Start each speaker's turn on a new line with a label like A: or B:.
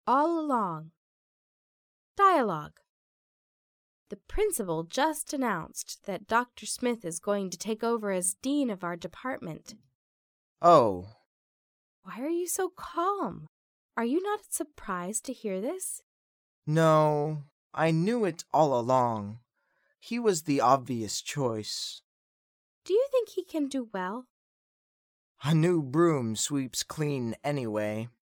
A: all along. Dialogue. The principal just announced that Dr. Smith is going to take over as dean of our department.
B: Oh.
A: Why are you so calm? Are you not surprised to hear this?
B: No, I knew it all along. He was the obvious choice.
A: Do you think he can do well?
B: A new broom sweeps clean anyway.